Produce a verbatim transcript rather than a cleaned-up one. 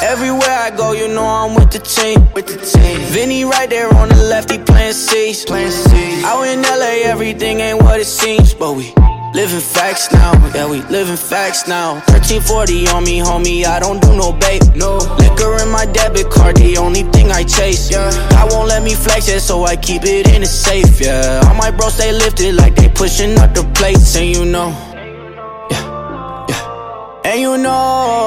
Everywhere I go, you know I'm with the team. With the team. Vinny right there on the left, he playing C's. Playing C's. Out in L A, everything ain't what it seems, but we living facts now. Yeah, we living facts now. thirteen forty on me, homie. I don't do no bait. No liquor in my debit card, the only thing I chase. Yeah, I won't let me flex it, so I keep it in the safe. Yeah, all my bros stay lifted like they pushing up the plates, and you know. Yeah, yeah, and you know.